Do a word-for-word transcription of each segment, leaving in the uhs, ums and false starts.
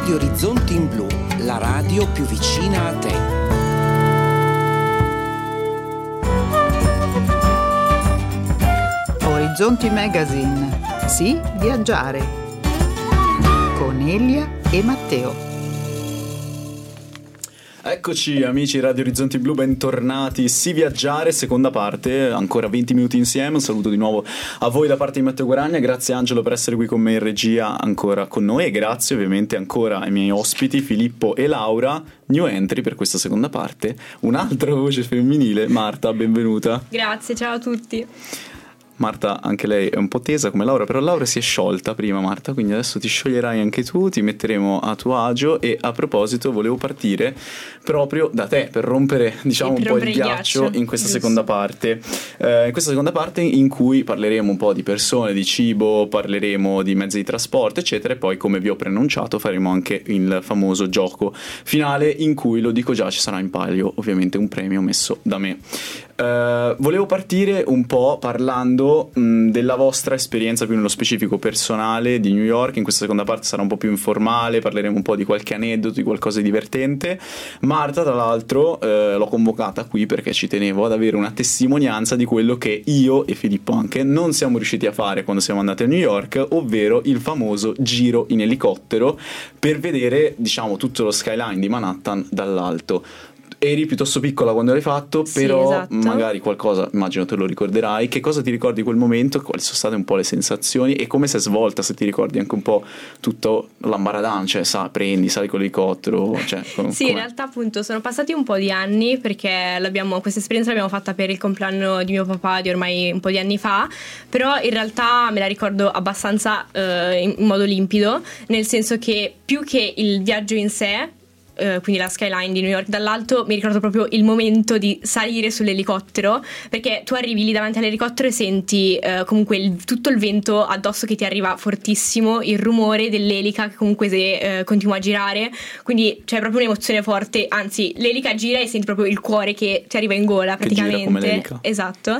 Radio Orizzonti in Blu, la radio più vicina a te. Orizzonti Magazine. Sì, viaggiare. Con Elia e Matteo. Eccoci amici Radio Orizzonti Blu, bentornati. Sì, viaggiare, seconda parte, ancora venti minuti insieme. Un saluto di nuovo a voi da parte di Matteo Guaragna. Grazie Angelo per essere qui con me in regia ancora con noi, e grazie ovviamente ancora ai miei ospiti Filippo e Laura, new entry per questa seconda parte. Un'altra voce femminile, Marta, benvenuta. Grazie, ciao a tutti. Marta, anche lei è un po' tesa come Laura, però Laura si è sciolta prima, Marta, quindi adesso ti scioglierai anche tu, ti metteremo a tuo agio. E a proposito volevo partire proprio da te per rompere, diciamo, un po' il ghiaccio, ghiaccio in questa Giusto. seconda parte eh, in questa seconda parte in cui parleremo un po' di persone, di cibo, parleremo di mezzi di trasporto eccetera, e poi, come vi ho preannunciato, faremo anche il famoso gioco finale in cui, lo dico già, ci sarà in palio ovviamente un premio messo da me. Uh, volevo partire un po' parlando mh, della vostra esperienza più nello specifico personale di New York. In questa seconda parte sarà un po' più informale, parleremo un po' di qualche aneddoto, di qualcosa di divertente. Marta, tra l'altro, uh, l'ho convocata qui perché ci tenevo ad avere una testimonianza di quello che io e Filippo anche non siamo riusciti a fare quando siamo andati a New York, ovvero il famoso giro in elicottero per vedere, diciamo, tutto lo skyline di Manhattan dall'alto. Eri piuttosto piccola quando l'hai fatto, però sì, esatto. Magari qualcosa, immagino te lo ricorderai. Che cosa ti ricordi di quel momento? Quali sono state un po' le sensazioni e come si è svolta, se ti ricordi anche un po' tutto l'ambaradan, cioè sa, prendi, sali con l'elicottero, cioè, com- sì, com'è? In realtà appunto sono passati un po' di anni, perché l'abbiamo, questa esperienza l'abbiamo fatta per il compleanno di mio papà di ormai un po' di anni fa, però in realtà me la ricordo abbastanza eh, in modo limpido, nel senso che più che il viaggio in sé, Uh, quindi la skyline di New York dall'alto, mi ricordo proprio il momento di salire sull'elicottero, perché tu arrivi lì davanti all'elicottero e senti uh, comunque il, tutto il vento addosso che ti arriva fortissimo, il rumore dell'elica che comunque se, uh, continua a girare, quindi c'è proprio un'emozione forte, anzi l'elica gira e senti proprio il cuore che ti arriva in gola praticamente, che gira come l'elica. Esatto.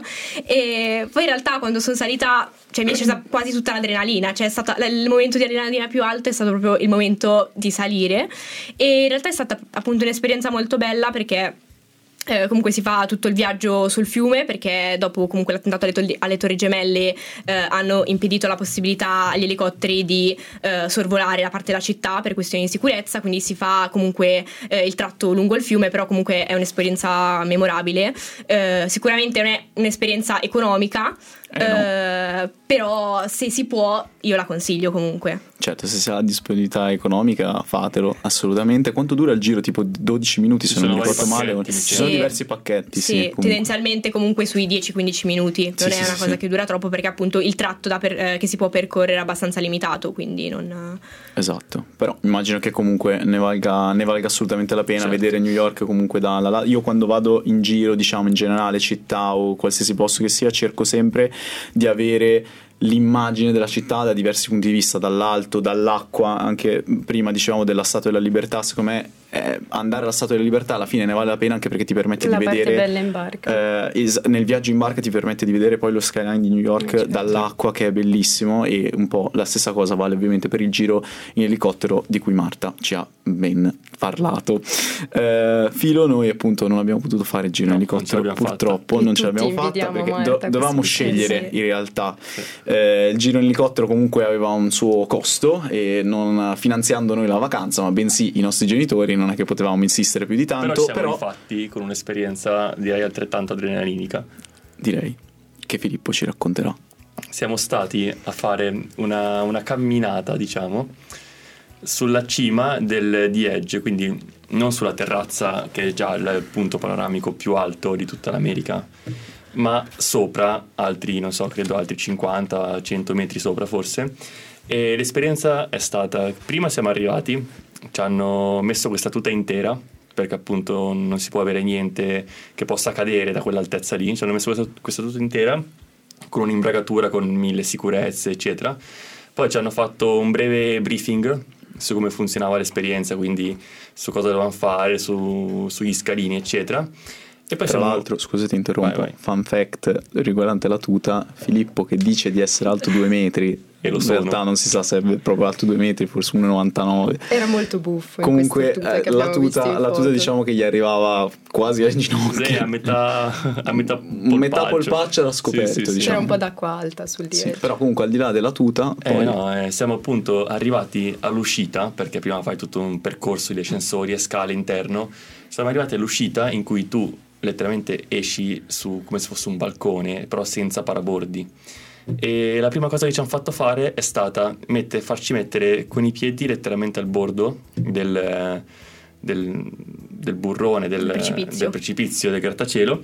E poi in realtà quando sono salita, cioè mi è scesa quasi tutta l'adrenalina, cioè è stato il momento di adrenalina più alto, è stato proprio il momento di salire, e in realtà è stata appunto un'esperienza molto bella, perché Eh, comunque si fa tutto il viaggio sul fiume, perché dopo comunque l'attentato alle, to- alle Torri Gemelle eh, hanno impedito la possibilità agli elicotteri di eh, sorvolare la parte della città per questioni di sicurezza, quindi si fa comunque eh, il tratto lungo il fiume, però comunque è un'esperienza memorabile. Eh, sicuramente non è un'esperienza economica, eh no. eh, però se si può io la consiglio comunque. Certo, se si ha la disponibilità economica fatelo assolutamente. Quanto dura il giro? Tipo dodici minuti, se non mi ricordo male. Ci sì. sono diversi pacchetti. Sì, sì tendenzialmente comunque sui dieci quindici minuti. Non sì, è sì, una sì, cosa sì. che dura troppo, perché appunto il tratto da per, eh, che si può percorrere è abbastanza limitato, quindi non... Esatto, però immagino che comunque ne valga, ne valga assolutamente la pena, certo. Vedere New York comunque da, da, da io quando vado in giro, diciamo in generale, città o qualsiasi posto che sia, cerco sempre di avere l'immagine della città da diversi punti di vista, dall'alto, dall'acqua. Anche prima dicevamo della Statua della Libertà, secondo me eh, andare alla Statua della Libertà alla fine ne vale la pena, anche perché ti permette la di vedere parte bella in barca. Eh, es- nel viaggio in barca ti permette di vedere poi lo skyline di New York, certo, dall'acqua, che è bellissimo. E un po' la stessa cosa vale ovviamente per il giro in elicottero di cui Marta ci ha ben parlato. eh, Filo, noi appunto non abbiamo potuto fare il giro no, in elicottero, non purtroppo non ce l'abbiamo fatta, perché do- dovevamo scegliere in realtà. Sì. Eh, il giro in elicottero comunque aveva un suo costo, e non finanziando noi la vacanza, ma bensì i nostri genitori, non è che potevamo insistere più di tanto. Però siamo però... infatti con un'esperienza direi altrettanto adrenalinica. Direi che Filippo ci racconterà. Siamo stati a fare una, una camminata, diciamo, sulla cima del The Edge, quindi non sulla terrazza, che è già il punto panoramico più alto di tutta l'America, ma sopra altri, non so, credo altri cinquanta cento metri sopra forse. E l'esperienza è stata: prima siamo arrivati, ci hanno messo questa tuta intera, perché appunto non si può avere niente che possa cadere da quell'altezza lì. Ci hanno messo questa, questa tuta intera con un'imbragatura con mille sicurezze eccetera. Poi ci hanno fatto un breve briefing su come funzionava l'esperienza, quindi su cosa dovevamo fare, su, sugli scalini eccetera. E poi Tra siamo... l'altro, scusate interrompo, vai, vai. Fun fact riguardante la tuta: Filippo, che dice di essere alto due metri, e lo in sono. realtà non si sa se è proprio alto due metri, forse uno virgola novantanove. Era molto buffo. Comunque in eh, la, tuta, la tuta diciamo che gli arrivava quasi alle ginocchia. Sì, a metà, a metà polpaccio. Metà polpaccio era scoperto, Sì, sì, sì. diciamo. C'era un po' d'acqua alta sul di Sì, Edge. però comunque al di là della tuta Eh, poi no, eh, siamo appunto arrivati all'uscita, perché prima fai tutto un percorso di ascensori e scale interno. Siamo arrivati all'uscita in cui tu letteralmente esci su come se fosse un balcone, però senza parabordi. E la prima cosa che ci hanno fatto fare è stata mette, farci mettere con i piedi letteralmente al bordo del, del, del burrone, del precipizio. del precipizio, del grattacielo,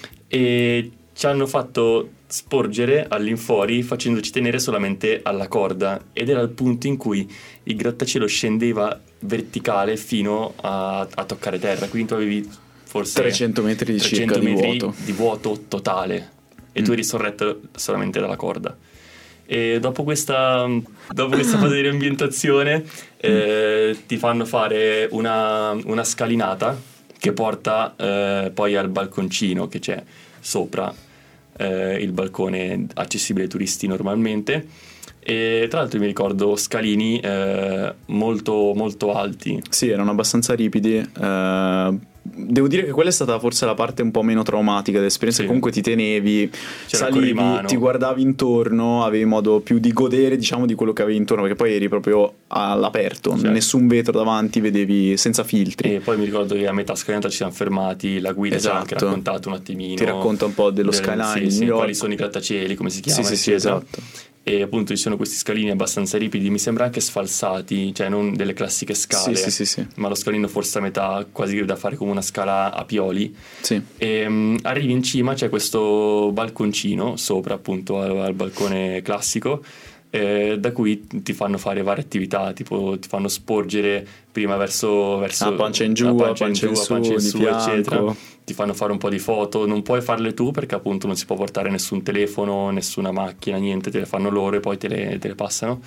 e ci hanno fatto sporgere all'infuori facendoci tenere solamente alla corda, ed era il punto in cui il grattacielo scendeva verticale fino a, a toccare terra, quindi tu avevi forse trecento metri di trecento circa di metri vuoto. di vuoto totale e tu eri sorretto solamente dalla corda. E dopo questa, dopo questa fase di riambientazione eh, ti fanno fare una, una scalinata che porta eh, poi al balconcino che c'è sopra eh, il balcone accessibile ai turisti normalmente. E tra l'altro mi ricordo scalini eh, molto molto alti. Sì, erano abbastanza ripidi. eh, Devo dire che quella è stata forse la parte un po' meno traumatica dell'esperienza. Sì. Comunque ti tenevi, C'era il salivi, corrimano. ti guardavi intorno, avevi modo più di godere, diciamo, di quello che avevi intorno, perché poi eri proprio all'aperto, Certo. nessun vetro davanti, vedevi senza filtri. E poi mi ricordo che a metà scalinata ci siamo fermati, la guida ci ha anche Esatto. raccontato un attimino. Ti racconta un po' dello del- skyline sì, di sì, New York. quali sono i grattacieli, come si chiama, Sì, sì, sì, eccetera. esatto. E appunto ci sono questi scalini abbastanza ripidi, mi sembra anche sfalsati, cioè non delle classiche scale, Sì, sì, sì, sì. ma lo scalino forse a metà, quasi da fare come una scala a pioli. Sì. E um, arrivi in cima, c'è questo balconcino sopra appunto al, al balcone classico, eh, da cui ti fanno fare varie attività, tipo ti fanno sporgere prima verso, verso A pancia in giù, a a pancia in pancia giù, in a su, pancia in di su, fianco. eccetera. Ti fanno fare un po' di foto, non puoi farle tu perché appunto non si può portare nessun telefono, nessuna macchina, niente, te le fanno loro e poi te le, te le passano.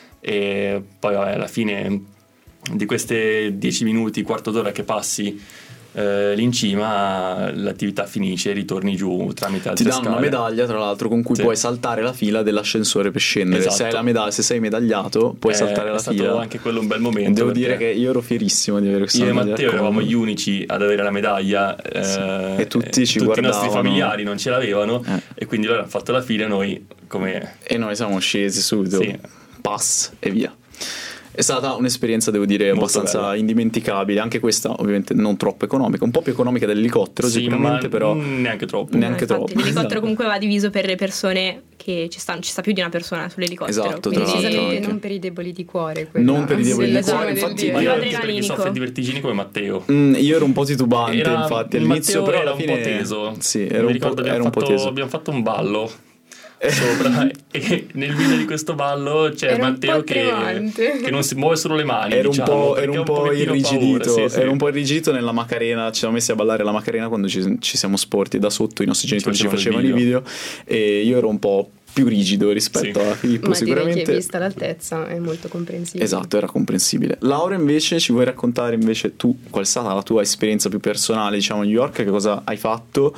E poi vabbè, alla fine di queste dieci minuti, quarto d'ora che passi eh, lì in cima, l'attività finisce e ritorni giù tramite altre Ti danno scale. una medaglia, tra l'altro, con cui Sì. puoi saltare la fila dell'ascensore per scendere. Esatto. Se hai la medaglia, se sei medagliato, puoi Eh, saltare la è stato fila. anche quello un bel momento. Devo perché dire che io ero fierissimo di avere questa io e medaglia Matteo al collo. eravamo gli unici ad avere la medaglia, eh, Sì. E tutti ci tutti i nostri guardavano. familiari non ce l'avevano, Eh. e quindi loro hanno fatto la fila e noi come E noi siamo scesi subito, Sì. pass e via. È stata un'esperienza, devo dire, Molto abbastanza bella. indimenticabile. Anche questa, ovviamente, non troppo economica, un po' più economica dell'elicottero, sì, sicuramente, ma però neanche troppo. neanche Infatti, troppo. l'elicottero Esatto. comunque va diviso per le persone che ci stanno, ci sta più di una persona sull'elicottero. Esatto, quindi- tra l'altro, Decisamente anche. non per i deboli di cuore. quella- Non per i deboli di l'esame cuore, del infatti, dia. Ma io anche perché Adrenalinico. soffro di vertigini come Matteo. Mm, io ero un po' titubante, Era- infatti, all'inizio, Matteo però era alla fine un po' teso. Sì, Mi ero un po', ricordo abbiamo ero un po' fatto- teso. abbiamo fatto un ballo sopra e nel video di questo ballo c'è Era un Matteo po' che, tremante. che non si muove solo le mani, Ero un diciamo, po', perché ero ha un po' pochettino irrigidito, paura, sì, sì. ero un po' irrigidito nella Macarena. Ci siamo messi a ballare la Macarena quando ci, ci siamo sporti da sotto, i nostri genitori ci facevano facevano il i video e io ero un po' più rigido rispetto Sì. a Filippo, Ma direi sicuramente. che vista l'altezza è molto comprensibile. Esatto, era comprensibile. Laura, invece, ci vuoi raccontare invece tu qual è stata la tua esperienza più personale, diciamo, a New York? Che cosa hai fatto?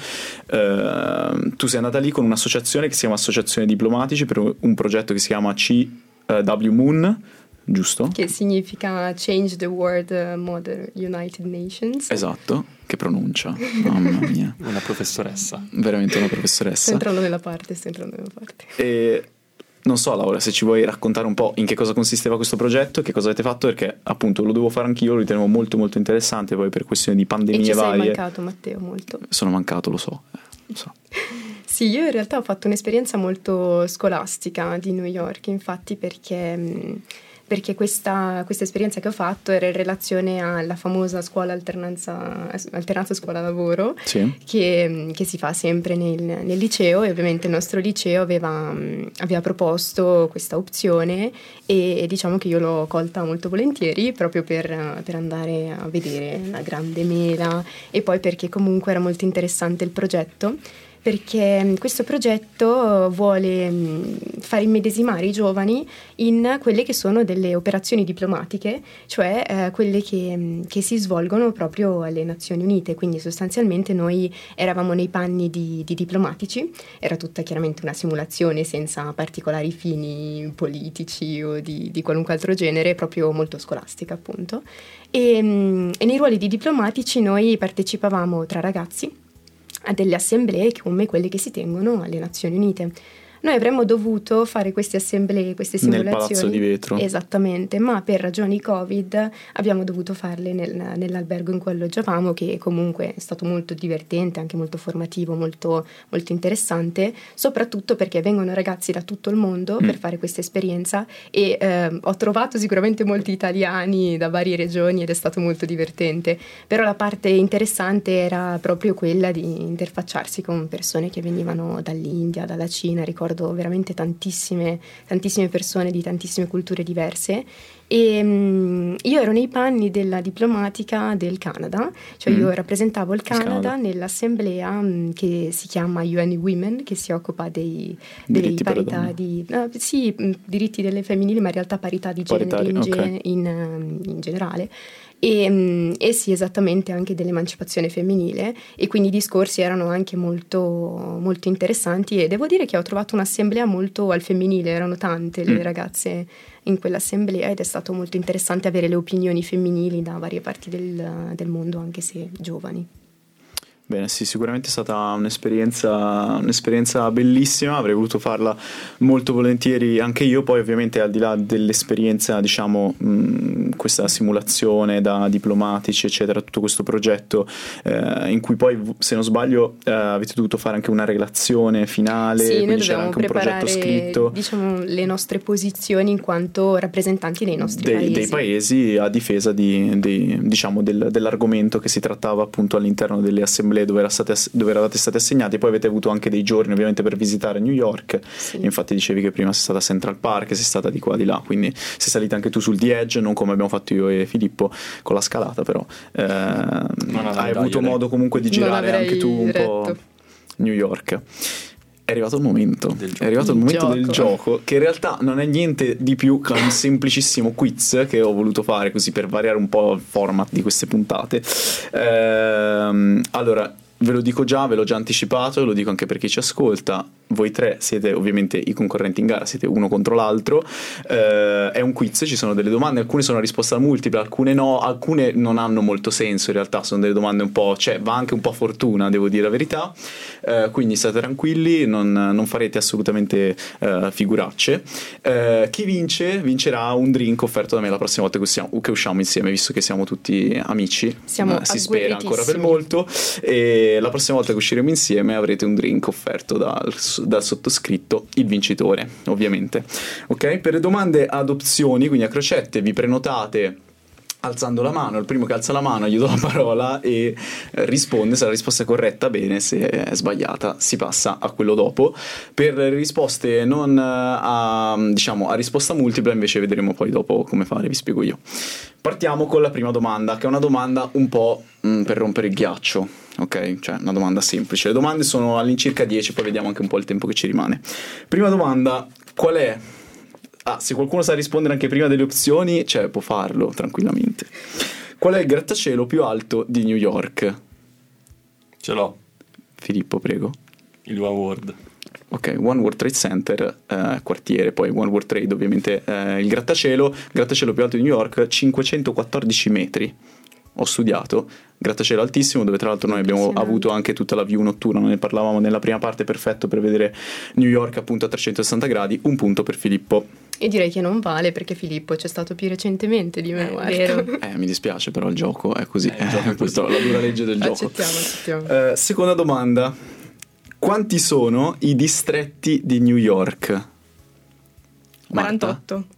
Eh, tu sei andata lì con un'associazione che si chiama Associazione Diplomatici per un progetto che si chiama C W Moon, giusto? Che significa Change the World uh, Model United Nations. Esatto, che pronuncia, mamma mia, Una professoressa. veramente una Sto professoressa. entrando nella parte, sto entrando nella parte. E non so, Laura, se ci vuoi raccontare un po' in che cosa consisteva questo progetto, che cosa avete fatto, perché appunto lo devo fare anch'io, lo ritenevo molto molto interessante, poi per questioni di E pandemie ci sei varie mancato, Matteo, molto. sono mancato, lo so, eh, lo so. Sì, io in realtà ho fatto un'esperienza molto scolastica di New York, infatti perché, mh, perché questa, questa esperienza che ho fatto era in relazione alla famosa scuola alternanza, alternanza scuola-lavoro, Sì. che, che si fa sempre nel, nel liceo, e ovviamente il nostro liceo aveva, mh, aveva proposto questa opzione e, e diciamo che io l'ho colta molto volentieri proprio per, per andare a vedere la grande mela, e poi perché comunque era molto interessante il progetto, perché questo progetto vuole far immedesimare i giovani in quelle che sono delle operazioni diplomatiche, cioè eh, quelle che, che si svolgono proprio alle Nazioni Unite. Quindi sostanzialmente noi eravamo nei panni di, di diplomatici, era tutta chiaramente una simulazione senza particolari fini politici o di, di qualunque altro genere, proprio molto scolastica appunto. E, e nei ruoli di diplomatici noi partecipavamo tra ragazzi a delle assemblee come quelle che si tengono alle Nazioni Unite. Noi avremmo dovuto fare queste assemblee, queste simulazioni. Nel Palazzo di Vetro. Esattamente, ma per ragioni Covid abbiamo dovuto farle nel, nell'albergo in cui alloggiavamo, che comunque è stato molto divertente, anche molto formativo, molto, molto interessante, soprattutto perché vengono ragazzi da tutto il mondo mm. per fare questa esperienza e eh, ho trovato sicuramente molti italiani da varie regioni ed è stato molto divertente, però la parte interessante era proprio quella di interfacciarsi con persone che venivano dall'India, dalla Cina, ricordo veramente tantissime, tantissime persone di tantissime culture diverse e um, io ero nei panni della diplomatica del Canada, cioè mm. io rappresentavo il Canada, il Canada. nell'assemblea um, che si chiama U N Women, che si occupa dei, dei parità di uh, sì, diritti delle femminili, ma in realtà parità di genere in, okay. in, um, in generale. E, e sì, esattamente, anche dell'emancipazione femminile, e quindi i discorsi erano anche molto, molto interessanti e devo dire che ho trovato un'assemblea molto al femminile, erano tante le mm. ragazze in quell'assemblea ed è stato molto interessante avere le opinioni femminili da varie parti del, del mondo, anche se giovani. Bene, sì, sicuramente è stata un'esperienza, un'esperienza bellissima, avrei voluto farla molto volentieri anche io. Poi ovviamente al di là dell'esperienza, diciamo, mh, questa simulazione da diplomatici eccetera, tutto questo progetto eh, in cui poi, se non sbaglio, eh, avete dovuto fare anche una relazione finale, sì, quindi c'era anche un progetto scritto, diciamo, le nostre posizioni in quanto rappresentanti dei nostri dei, paesi. dei paesi a difesa di, di, diciamo, del, dell'argomento che si trattava appunto all'interno delle assemblee dove, era state, dove eravate stati assegnati. Poi avete avuto anche dei giorni ovviamente per visitare New York, sì. Infatti dicevi che prima sei stata a Central Park, sei stata di qua di là, quindi sei salita anche tu sul The Edge, non come abbiamo fatto io e Filippo con la scalata, però eh, hai avuto modo comunque di girare anche tu un retto. po' New York. È arrivato il momento, è arrivato il, il momento gioco. del gioco, che in realtà non è niente di più che un semplicissimo quiz che ho voluto fare così per variare un po' il format di queste puntate. Ehm, allora, ve lo dico già, ve l'ho già anticipato, lo dico anche per chi ci ascolta. Voi tre siete ovviamente i concorrenti in gara, siete uno contro l'altro. Eh, è un quiz, ci sono delle domande, alcune sono a risposta multipla, alcune no, alcune non hanno molto senso, in realtà sono delle domande un po', cioè va anche un po' a fortuna, devo dire la verità. Eh, quindi state tranquilli, non, non farete assolutamente eh, figuracce. Eh, chi vince vincerà un drink offerto da me la prossima volta che usciamo, che usciamo insieme, visto che siamo tutti amici. Siamo eh, si spera ancora per molto, e la prossima volta che usciremo insieme avrete un drink offerto dal dal sottoscritto, il vincitore ovviamente. Ok, per le domande ad opzioni, quindi a crocette, vi prenotate alzando la mano. Il primo che alza la mano gli do la parola e risponde. Se la risposta è corretta, bene, se è sbagliata si passa a quello dopo. Per le risposte non a, diciamo, a risposta multipla invece vedremo poi dopo come fare, vi spiego io. Partiamo con la prima domanda, che è una domanda un po' mh, per rompere il ghiaccio, ok? Cioè una domanda semplice. Le domande sono all'incirca dieci, poi vediamo anche un po' il tempo che ci rimane. Prima domanda, qual è? Ah, se qualcuno sa rispondere anche prima delle opzioni, cioè può farlo tranquillamente. Qual è il grattacielo più alto di New York? Ce l'ho. Filippo, prego. Il One World. Ok, One World Trade Center, eh, quartiere, poi One World Trade ovviamente, eh, il grattacielo, grattacielo più alto di New York, cinquecentoquattordici metri. Ho studiato, grattacielo altissimo, dove tra l'altro noi abbiamo avuto anche tutta la view notturna, ne parlavamo nella prima parte, perfetto per vedere New York appunto a trecentosessanta gradi. Un punto per Filippo. E direi che non vale, perché Filippo c'è stato più recentemente di me, guarda. Vero. Eh, mi dispiace, però il gioco è così, eh, il gioco è così. La dura legge del gioco. Accettiamo, accettiamo. Eh, seconda domanda, quanti sono i distretti di New York? quarantotto.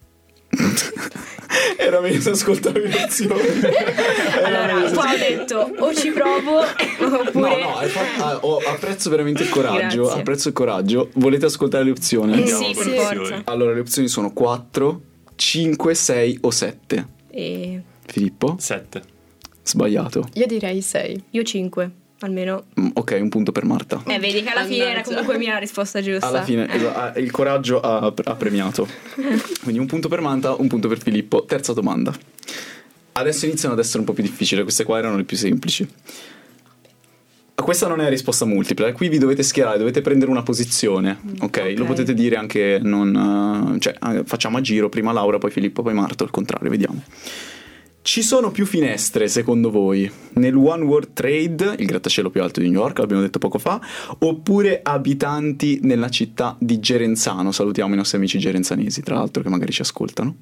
Era meglio se ascoltavi le opzioni. Allora, qua ho detto o ci provo oppure no no hai fatto, ah, oh, apprezzo veramente il coraggio. Grazie. Apprezzo il coraggio. Volete ascoltare le opzioni? Eh, sì, sì, forza. Allora le opzioni sono quattro, cinque, sei o sette. E Filippo? sette. Sbagliato. Io direi sei. io cinque. almeno. Mm, ok, un punto per Marta. Eh, vedi che alla fine era comunque mia la risposta giusta. Alla fine esatto, il coraggio ha, ha premiato. Quindi un punto per Marta, un punto per Filippo. Terza domanda. Adesso iniziano ad essere un po' più difficili, queste qua erano le più semplici. Questa non è risposta multipla, qui vi dovete schierare, dovete prendere una posizione, ok? okay. Lo potete dire anche non, cioè, facciamo a giro, prima Laura, poi Filippo, poi Marta, al contrario, vediamo. Ci sono più finestre, secondo voi, nel One World Trade, il grattacielo più alto di New York, l'abbiamo detto poco fa, oppure abitanti nella città di Gerenzano? Salutiamo i nostri amici gerenzanesi, tra l'altro, che magari ci ascoltano.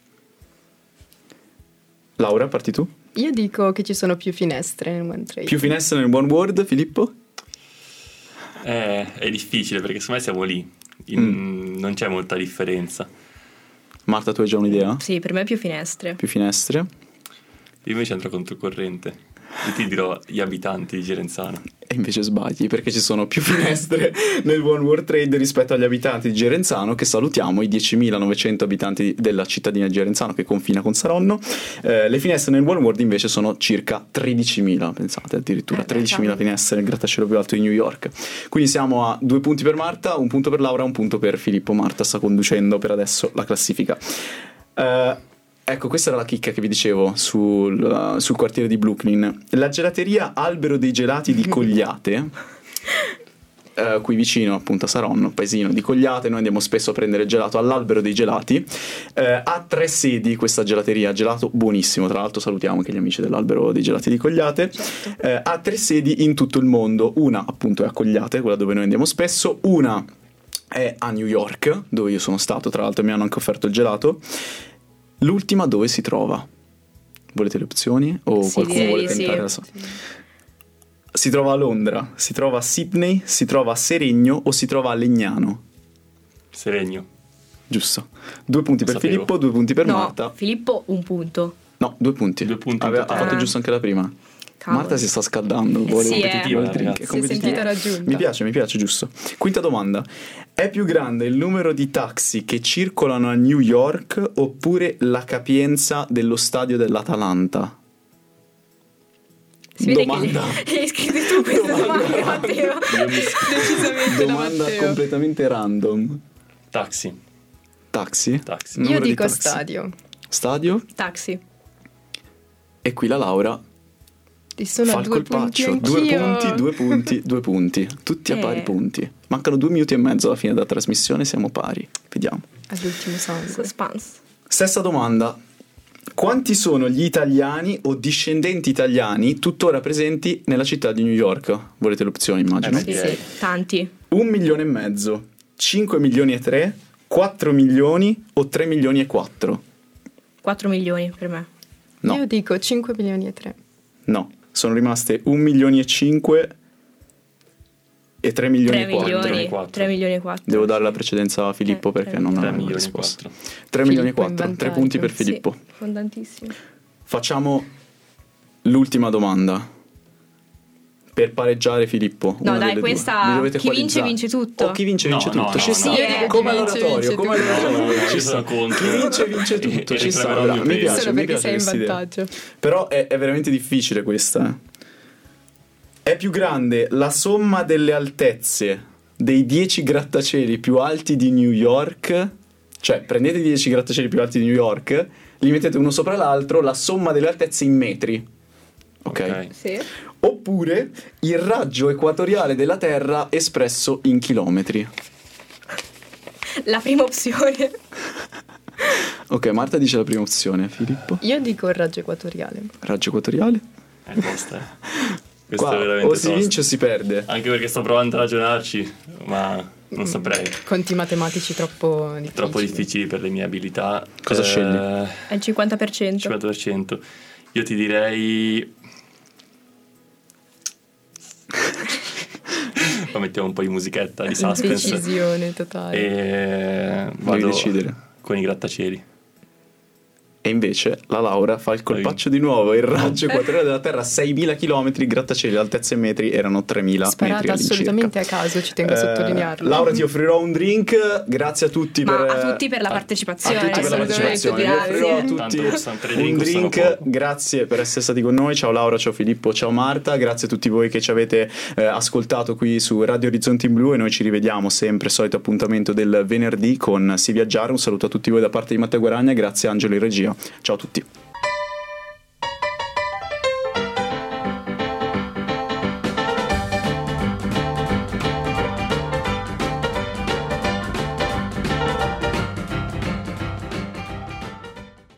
Laura, parti tu? Io dico che ci sono più finestre nel One Trade. Più finestre nel One World, Filippo? Eh, è difficile perché secondo me siamo lì, in, mm. non c'è molta differenza. Marta, tu hai già un'idea? Sì, per me più finestre. Più finestre? Io invece andrò controcorrente. Io ti dirò gli abitanti di Gerenzano. E invece sbagli, perché ci sono più finestre nel One World Trade rispetto agli abitanti di Gerenzano, che salutiamo, i diecimilanovecento abitanti della cittadina di Gerenzano che confina con Saronno. Eh, le finestre nel One World invece sono circa tredicimila, pensate, addirittura eh, tredicimila cavolo. Finestre nel grattacielo più alto di New York. Quindi siamo a due punti per Marta, un punto per Laura, un punto per Filippo. Marta sta conducendo per adesso la classifica. Eh... Ecco, questa era la chicca che vi dicevo sul, uh, sul quartiere di Brooklyn. La gelateria Albero dei Gelati di Cogliate, uh, qui vicino appunto a Saronno, paesino di Cogliate, noi andiamo spesso a prendere gelato all'Albero dei Gelati, uh, ha tre sedi questa gelateria, gelato buonissimo, tra l'altro salutiamo anche gli amici dell'Albero dei Gelati di Cogliate, certo. uh, ha tre sedi in tutto il mondo, una appunto è a Cogliate, quella dove noi andiamo spesso, una è a New York, dove io sono stato, tra l'altro mi hanno anche offerto il gelato. L'ultima dove si trova? Volete le opzioni? O sì, qualcuno vuole tentare? Sì. La so- si trova a Londra, si trova a Sydney, si trova a Seregno o si trova a Legnano? Seregno. Giusto. Due punti per Sapevo. Filippo, due punti per no, Marta. Filippo un punto. No, due punti. Due punti. Aveva ha fatto giusto anche la prima. Cavolo. Marta si sta scaldando, vuole sì, competitiva, eh. drink, si è sentita raggiunta. Mi piace, mi piace, giusto. Quinta domanda. È più grande il numero di taxi che circolano a New York oppure la capienza dello stadio dell'Atalanta? Si vede domanda. che hai scritto tu questa domanda, Matteo. Decisamente domanda completamente random. Taxi. Taxi? Taxi. Io dico taxi. stadio. Stadio? Taxi. E qui la Laura Ti sono fa il colpaccio. Due punti, due punti, due punti. Tutti a eh. pari punti. Mancano due minuti e mezzo alla fine della trasmissione, siamo pari. Vediamo. All'ultimo sangue. Suspense. Stessa domanda. Quanti sono gli italiani o discendenti italiani tuttora presenti nella città di New York? Volete le opzioni, immagino? Eh, Sì, sì, tanti. Un milione e mezzo, cinque milioni e tre, quattro milioni o tre milioni e quattro? quattro milioni per me. No. Io dico cinque milioni e tre. No, sono rimaste un milione e cinque e tre milioni e quattro. milioni, tre milioni e quattro. Devo dare la precedenza a Filippo Eh, perché tre non tre ha milioni e risposto. quattro. tre milioni e Filippo in quattro, tre vantaggio. punti per Filippo. Sì, fondantissimo. Facciamo l'ultima domanda. Per pareggiare Filippo. No, una dai, delle questa due. chi vince vince tutto. O chi vince No, vince no, tutto. no, ci no, sta. no, no, Come no. all'oratorio, come Vince all'oratorio. tutto. Ci Io sta. sono contro. Chi vince vince tutto. E Ci sta. reclamerò il bravo. mio Mi peso. piace, Solo mi perché piace sei in questa idea. vantaggio. Però è, è veramente difficile questa. eh. È più grande la somma delle altezze dei dieci grattacieli più alti di New York? Cioè, prendete i dieci grattacieli più alti di New York, li mettete uno sopra l'altro, la somma delle altezze in metri. Ok? Ok. Sì. Oppure il raggio equatoriale della Terra espresso in chilometri. La prima opzione. Ok, Marta dice la prima opzione. Filippo? Io dico il raggio equatoriale. Raggio equatoriale? È tosta, eh. Questo Qua è veramente o si tosto. vince o si perde. Anche perché sto provando a ragionarci, ma non saprei. Conti matematici troppo difficili. Troppo difficili per le mie abilità. Cosa scegli? È il cinquanta per cento. cinquanta per cento. Io ti direi... Poi mettiamo un po' di musichetta, di suspense. Decisione totale. E Devi vado decidere. con i grattacieli. E invece la Laura fa il colpaccio di nuovo, il raggio equatoriale della Terra, seimila chilometri, grattacieli, altezza in metri erano tremila Sparata metri assolutamente a caso, ci tengo a sottolinearlo. Laura, ti offrirò un drink, grazie a tutti Ma per a tutti per la partecipazione. a tutti per la partecipazione. Vi offrirò a tutti un drink, grazie per essere stati con noi. Ciao Laura, ciao Filippo, ciao Marta, grazie a tutti voi che ci avete eh, ascoltato qui su Radio Orizzonti in Blu, e noi ci rivediamo sempre, solito appuntamento del venerdì con Si Viaggiare. Un saluto a tutti voi da parte di Matteo Guaragna, grazie Angelo in regia. Ciao a tutti.